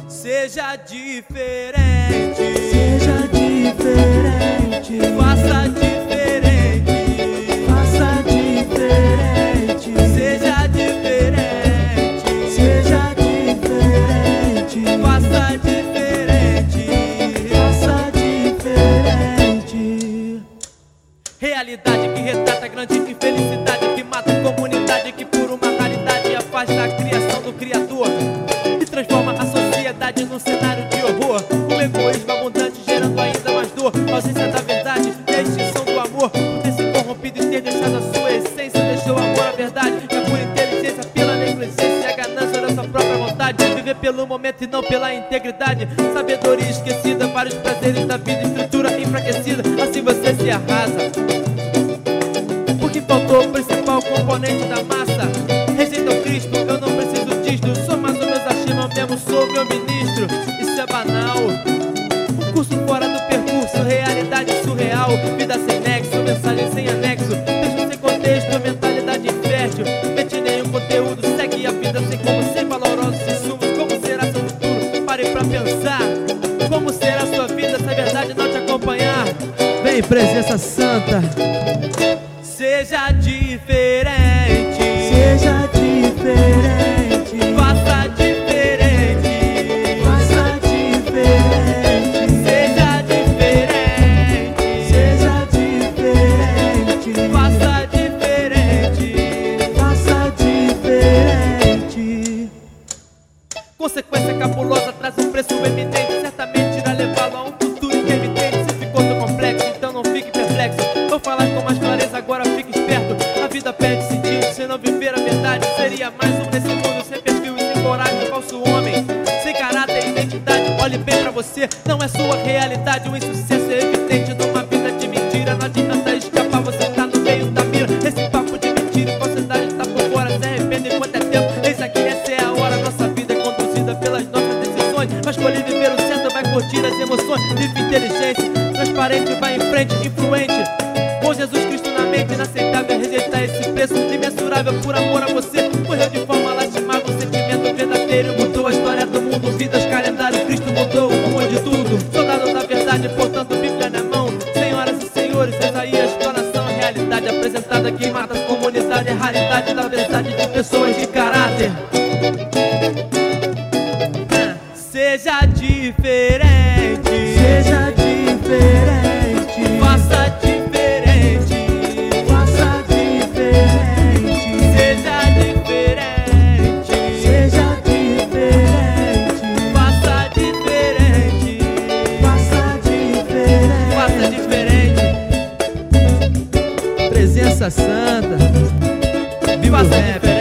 Seja diferente, seja diferente, faça diferente, faça diferente, seja diferente, seja diferente, faça diferente, faça diferente. realidade que retrata a grande infelicidade, que mata a comunidade, que por uma raridade afasta a criação do Criador e transforma a sociedade num cenário de horror. O egoísmo abundante gerando ainda mais dor, a ausência da verdade e a extinção do amor. Por ter se corrompido e ter deixado a sua essência, deixou o amor à verdade, é por inteligência, pela negligência e a ganância da sua própria vontade. Viver pelo momento e não pela integridade, sabedoria esquecida para os prazeres da vida, estrutura enfraquecida, assim você se arrasa. Porque faltou o principal componente da massa. Rejeita o Cristo, eu não preciso disto. Sou mais ou menos acima, eu mesmo sou meu ministro. Isso é banal, um curso fora do percurso, realidade surreal. Vida sem nexo, mensagem sem anexo, texto sem contexto, mentalidade infértil. Mete nenhum conteúdo, segue a vida sem como, sem valorosos insumos. Como será seu futuro? Pare pra pensar. Como será sua vida se a verdade não te acompanhar? Vem, presença santa. Seja diferente, Seja diferente, faça diferente, faça diferente, seja diferente, seja diferente, faça diferente. faça diferente. Consequência cabulosa traz um preço eminente, certamente irá levá-lo a um futuro intermitente. Se ficou tão complexo, então não fique perplexo. Vou falar com mais clareza, agora fique esperto. A vida perde sentido se não viver a verdade. Seria mais um nesse mundo sem perfil e sem coragem. Falso homem, sem caráter e identidade. Olhe bem pra você, não é sua realidade. O insucesso é evidente numa vida de mentira. Não adianta escapar, você tá no meio da mira. Esse papo de mentira e falsidade tá por fora. Se arrepende enquanto é tempo, eis aqui, essa é a hora. Nossa vida é conduzida pelas nossas decisões, mas escolhe viver o centro, vai curtir as emoções. Vive inteligente, transparente, vai em frente, influente. Com Jesus Cristo na mente, inaceitável rejeitar esse preço imensurável por amor a você. Morreu de forma lastimável, um sentimento verdadeiro. Mudou a história do mundo, vidas, calendário. Cristo mudou o rumo de tudo. Soldado da verdade, portanto, Bíblia na mão. Senhoras e senhores, Isaías, explanação. Realidade apresentada que mata a comunidade. É a raridade da verdade de pessoas de caráter. Seja diferente, Seja diferente, faça diferente, faça diferente, seja diferente, seja diferente, faça diferente, faça diferente. faça diferente. Presença santa, Faça diferente.